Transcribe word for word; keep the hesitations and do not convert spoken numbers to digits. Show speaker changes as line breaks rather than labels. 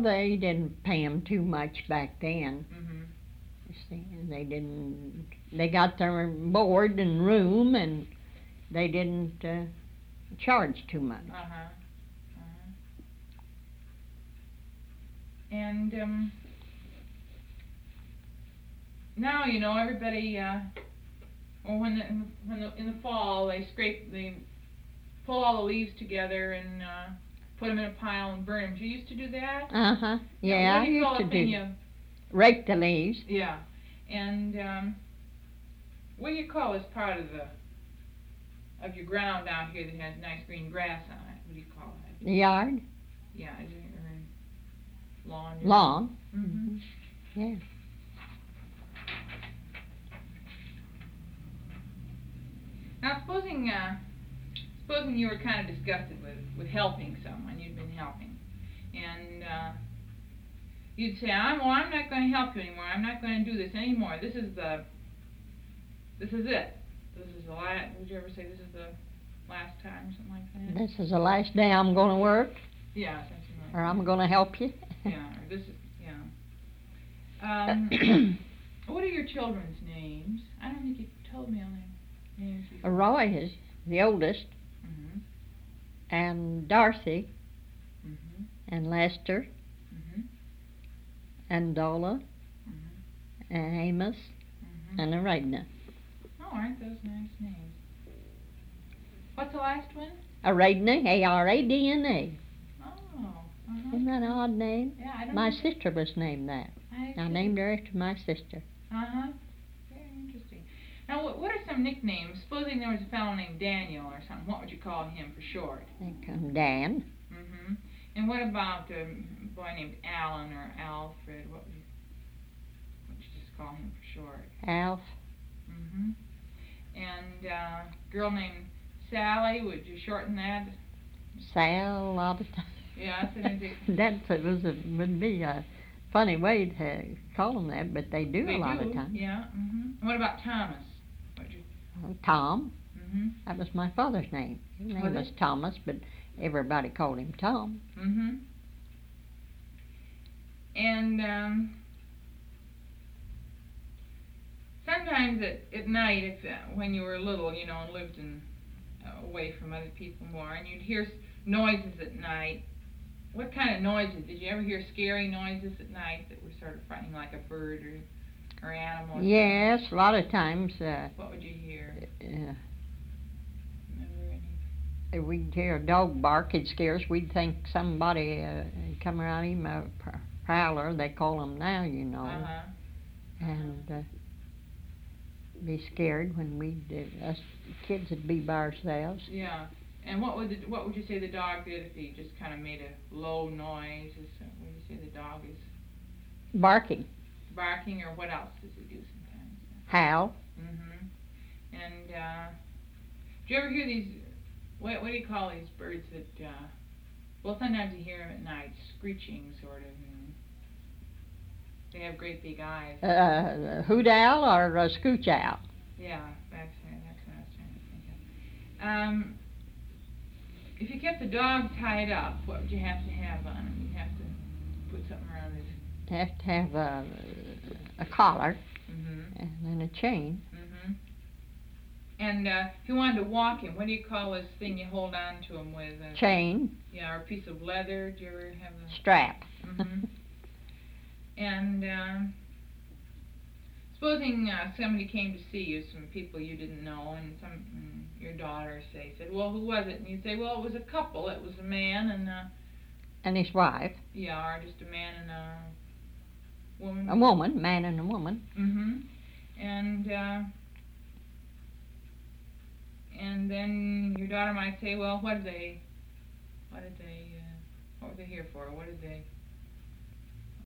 they didn't pay them too much back then.
Mm-hmm.
You see, they didn't. They got their board and room, and they didn't uh, charge too much.
Uh huh. Uh-huh. And um, now you know everybody. Uh, well, when the, when the, in the fall they scrape, they pull all the leaves together and uh, put them in a pile and burn them. Did you used to do that?
Uh huh. Yeah,
What
I
do you
used
call
to
a
do.
thing you-
Rake the leaves.
Yeah, and um, what do you call this part of the of your ground down here that has nice green grass on it? What do you call it?
The yard.
Yeah, is it or lawn?
Lawn.
Mm-hmm.
Yeah.
Now, supposing uh, supposing you were kind of disgusted with with helping someone, you'd been helping, and uh, you'd say, "I'm well, I'm not going to help you anymore. I'm not going to do this anymore. This is the this is it. This is the last." Would you ever say this is the last time, something like that?
This is the last day I'm going to work,
Yeah, something like
or
that.
I'm going to help you.
Yeah, or this is yeah. Um, what are your children's names? I don't think you told me all their names before.
Roy is the oldest,
Mhm.
and Darcy,
Mhm.
and Lester,
Mhm.
and Dola,
Mhm.
and Amos,
Mhm.
and Aradna.
Oh, aren't those nice names? What's the last one?
Aradna, A R A D N A.
Oh, uh-huh.
Isn't that an odd name?
Yeah, I don't
My
know.
sister was named that.
I
I
see.
named her after my sister.
Uh-huh. Very interesting. Now, what, what are some nicknames? Supposing there was a fellow named Daniel or something, what would you call him for short?
They come Dan.
Mm-hmm. And what about um, a boy named Alan or Alfred? What would you, what would you just call him for short?
Alf.
Mm-hmm. And uh, a girl named Sally, would you shorten that?
Sal, a lot of times.
Yeah, that's an easy.
That was a, would be a funny way to call them that, but they do
They
a lot
do,
of times.
Yeah. Mm-hmm. And what about Thomas? What'd you?
Tom,
Mm-hmm.
that was my father's name. His name
Was
was
it?
Thomas, but everybody called him Tom.
Mm-hmm. And um, sometimes at, at night, if uh, when you were little, you know, and lived in uh, away from other people more, and you'd hear s- noises at night. What kind of noises? Did you ever hear scary noises at night that were sort of frightening, like a bird or or animal? Or
Yes, a lot of times uh,
What would you hear?
uh,
Remember any?
we'd hear a dog bark, it'd scare us. We'd think somebody uh, had come around him, a pr- prowler, they call them now, you know,
Uh-huh.
and uh, be scared when we'd, uh, us kids would be by ourselves.
Yeah. And what would the, what would you say the dog did if he just kind of made a low noise? Is uh, would you say the dog is
Barking,
barking, or what else does he do sometimes?
howl,
Mhm. And uh, do you ever hear these? What what do you call these birds that? Uh, well, sometimes you hear them at night, screeching sort of. And they have great big eyes.
uh, hoot owl or a scooch owl.
Yeah, that's that's what I was trying to think of. Um, if you kept the dog tied up, what would you have to have on him? You'd have to put something around his.
Have to have a, a collar
Mhm.
and then a chain.
Mhm. And uh, if you wanted to walk him, what do you call this thing you hold on to him with? Uh,
Chain,
Yeah, or a piece of leather. Do you ever have a?
strap.
Mhm. And um, supposing uh, somebody came to see you, some people you didn't know, and some and your daughter say said, "Well, who was it?" And you say, "Well, it was a couple. It was a man and a
And his wife,
yeah, or just a man and a woman."
a woman, man and a woman.
Mhm. And uh, and then your daughter might say, "Well, what did they? What did they? Uh, what were they here for? What did they?"